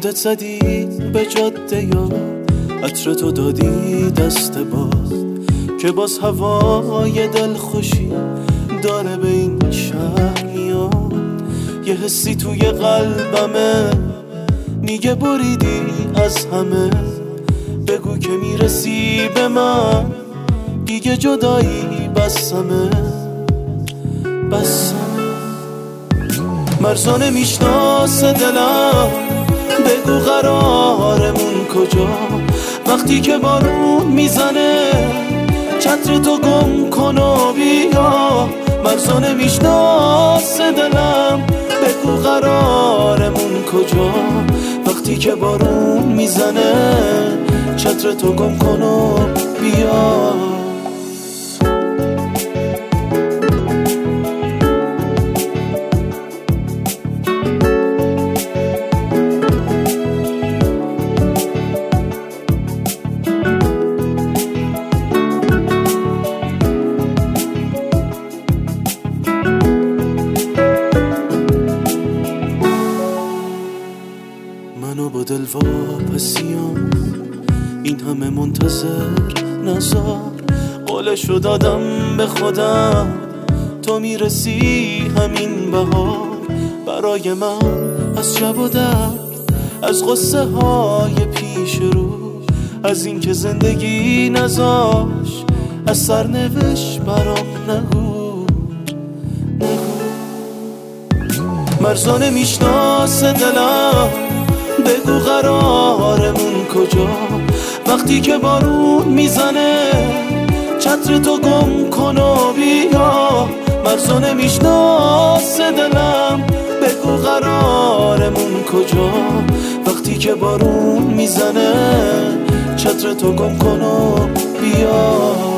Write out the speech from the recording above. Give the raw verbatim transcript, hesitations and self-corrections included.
خودت زدی به جاده یا عطر تو دادی دست باد که باز هوای دل خوشی داره به این شهر میاد. یه حسی توی قلبمه میگه بریدی از همه، بگو که میرسی به من دیگه جدایی بسمه بسمه. مرزا نمیشناسه دلم، بگو قرارمون کجا وقتی که بارون میزنه چتر تو گم کن و بیا. مرزا نمیشناسه دلم، بگو قرارمون کجا وقتی که بارون میزنه چتر تو گم کن و بیا. منو با دل واپسیام این همه منتظر نزار، قولشو دادم به خودم تو میرسی همین بهار. برای من از شب و درد، از غصه های پیش رو، از این که زندگی نذاش از سرنوشت برام نگو نگو. مرزا نمیشناسه دلم، بگو قرارمون کجا وقتی که بارون میزنه چتر تو گم کن و بیا. مرزا نمیشناسه دلم، بگو قرارمون کجا وقتی که بارون میزنه چتر تو گم کن و بیا.